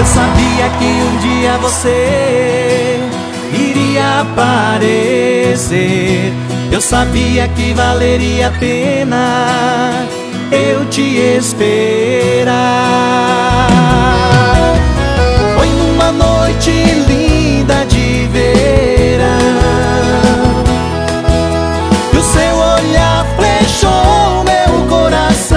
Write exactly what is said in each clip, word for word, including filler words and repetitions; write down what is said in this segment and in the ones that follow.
Eu sabia que um dia você iria aparecer. Eu sabia que valeria a pena eu te esperar. Foi numa noite linda de verão que o seu olhar flechou meu coração.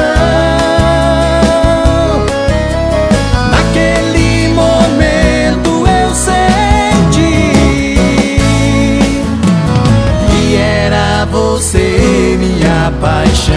Naquele momento eu senti que era você minha paixão.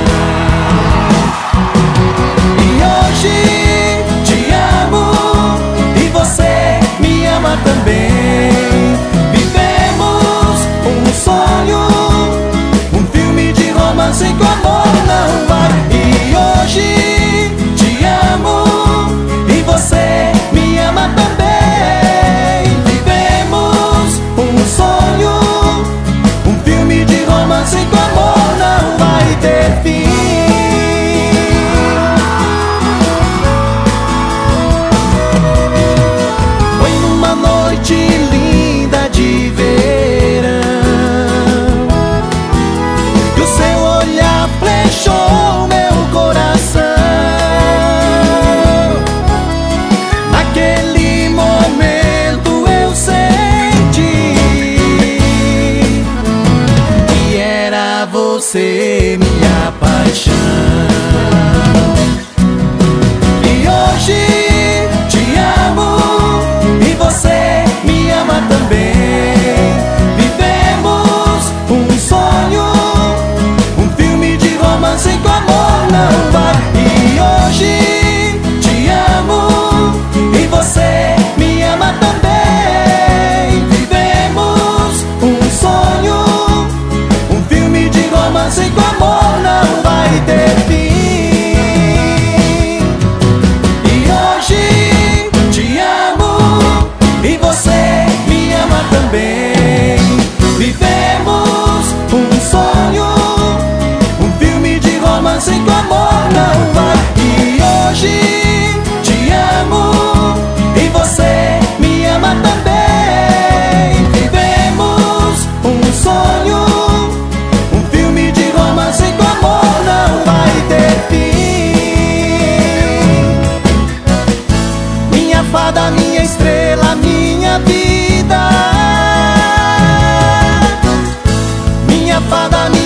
E hoje te amo e você me ama também. Vivemos um sonho, um filme de romance com amor não vai. E hoje te amo e você me ama também. Vivemos um sonho, um filme de romance com amor não vai ter fim. Foi numa noite linda de verão que o seu olhar flechou meu coração. Naquele momento eu senti que era você minha paixão. E hoje te amo e você me ama também. Vivemos um sonho, um filme de romance com amor não vai. E hoje te amo e você me ama também. Vivemos um sonho, um filme de romance com amor não vai ter fim. E hoje te amo e você me ama também. Vivemos um sonho, um filme de romance com amor não vai. E hoje te amo e você me ama também. Vivemos um sonho, um filme de romance com amor não vai ter fim. Minha fada, minha estrela, minha vida. Minha fada, minha